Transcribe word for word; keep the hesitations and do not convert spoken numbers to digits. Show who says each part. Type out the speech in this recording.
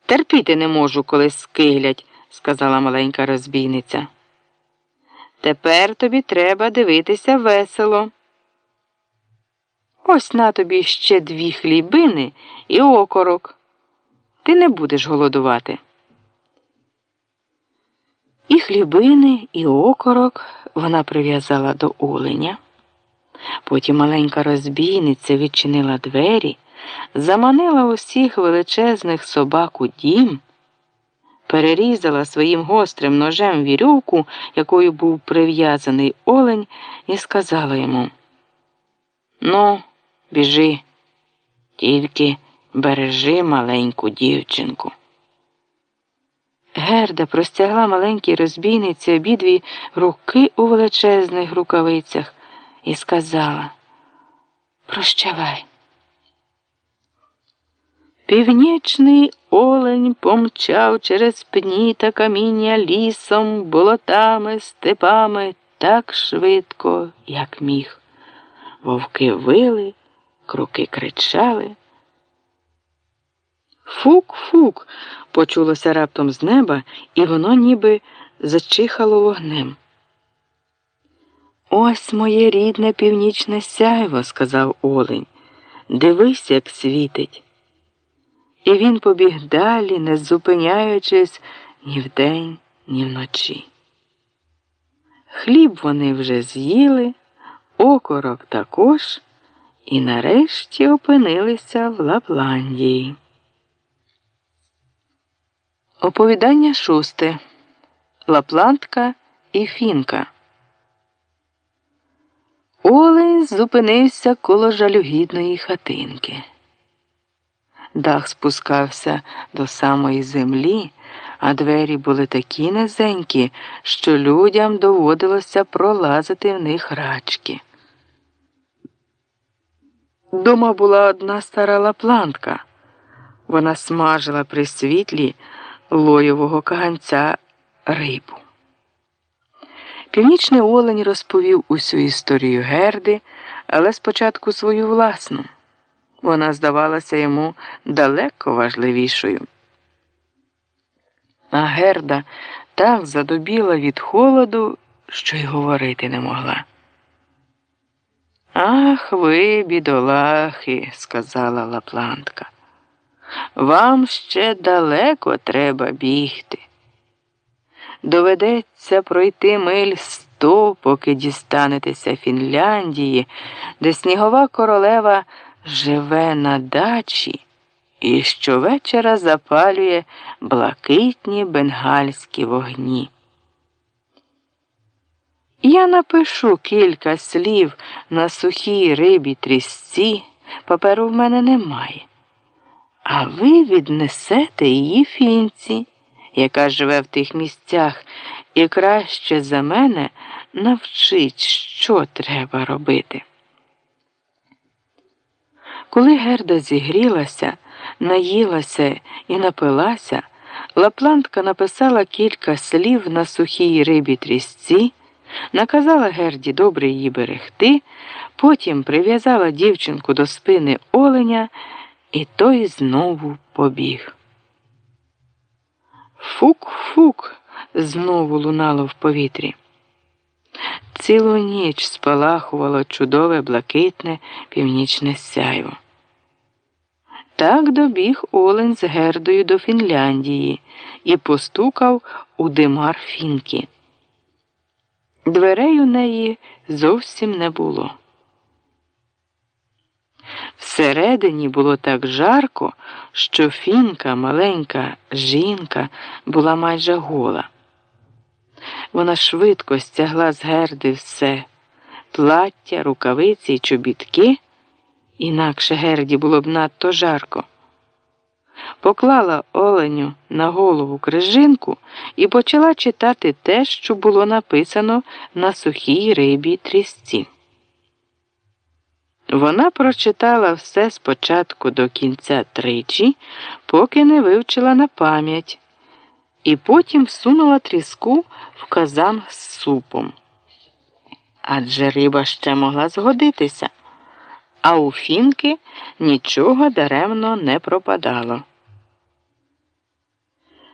Speaker 1: Терпіти не можу, коли скиглять, сказала маленька розбійниця. Тепер тобі треба дивитися весело. Ось на тобі ще дві хлібини і окорок. Ти не будеш голодувати. І хлібини, і окорок вона прив'язала до оленя. Потім маленька розбійниця відчинила двері, заманила усіх величезних собак у дім, перерізала своїм гострим ножем вірьовку, якою був прив'язаний олень, і сказала йому: «Ну, біжи, тільки бережи маленьку дівчинку». Герда простягла маленькій розбійниці обидві руки у величезних рукавицях і сказала: «Прощавай». Північний олень помчав через пні та каміння лісом, болотами, степами так швидко, як міг. Вовки вили, круки кричали. «Фук-фук!» – почулося раптом з неба, і воно ніби зачихало вогнем. «Ось моє рідне північне сяйво», – сказав олень. «Дивись, як світить». І він побіг далі, не зупиняючись ні вдень, ні вночі. Хліб вони вже з'їли, окорок також, і нарешті опинилися в Лапландії. Оповідання шосте. Лапландка і фінка. Олень зупинився коло жалюгідної хатинки. Дах спускався до самої землі, а двері були такі низенькі, що людям доводилося пролазити в них рачки. Дома була одна стара лапландка. Вона смажила при світлі лойового каганця рибу. Північний олень розповів усю історію Герди, але спочатку свою власну. Вона здавалася йому далеко важливішою. А Герда так задубіла від холоду, що й говорити не могла. «Ах ви, бідолахи», – сказала лапландка, – «вам ще далеко треба бігти. Доведеться пройти миль сто, поки дістанетеся Фінляндії, де снігова королева живе на дачі і щовечора запалює блакитні бенгальські вогні. Я напишу кілька слів на сухій рибі трісці, паперу в мене немає, а ви віднесете її фінці, яка живе в тих місцях і краще за мене навчить, що треба робити». Коли Герда зігрілася, наїлася і напилася, лапландка написала кілька слів на сухій рибі трісці, наказала Герді добре її берегти, потім прив'язала дівчинку до спини оленя, і той знову побіг. «Фук-фук!» знову лунало в повітрі. Цілу ніч спалахувало чудове блакитне північне сяйво. Так добіг олень з Гердою до Фінляндії і постукав у димар фінки. Дверей у неї зовсім не було. Всередині було так жарко, що фінка, маленька жінка, була майже гола. Вона швидко стягла з Герди все – плаття, рукавиці й чобітки, інакше Герді було б надто жарко. Поклала оленю на голову крижинку і почала читати те, що було написано на сухій рибі трісці. Вона прочитала все спочатку до кінця тричі, поки не вивчила на пам'ять, і потім всунула тріску в казан з супом. Адже риба ще могла згодитися, а у фінки нічого даремно не пропадало.